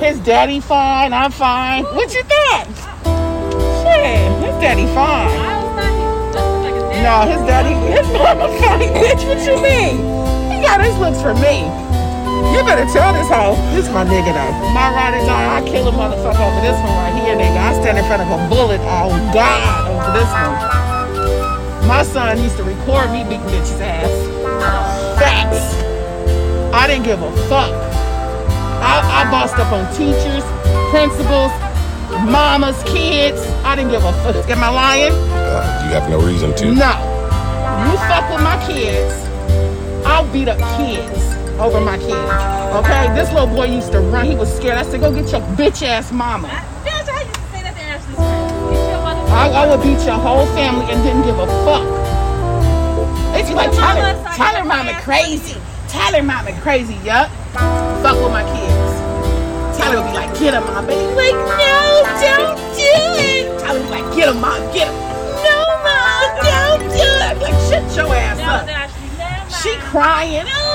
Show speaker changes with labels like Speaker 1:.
Speaker 1: his daddy fine, I'm fine. What you thought? Shit, his daddy fine. No, his mama fine, bitch. What you mean? He got his looks for me. You better tell this hoe. This is my nigga though. My ride or die, I kill a motherfucker over this one right here, nigga. I stand in front of a bullet on God over this one. My son used to record me beating bitch's ass. Facts. I didn't give a fuck. I bossed up on teachers, principals, mamas, kids. I didn't give a fuck. Am I lying?
Speaker 2: You have no reason to.
Speaker 1: No. You fuck with my kids, I'll beat up kids over my kids. Okay? This little boy used to run. He was scared. I said, go get your bitch ass mama.
Speaker 3: I used to say that to Ashley's friends.
Speaker 1: I would beat your whole family and didn't give a fuck. It's like Tyler mama crazy. Tyler mama crazy, yup. Fuck with my kids. Tyler would be like, get him, mom. Baby, like, no, don't do it. Tyler would be like, get him, mom, get him. No, mom, don't do it. I'd be like, shut your ass up. She crying. Oh,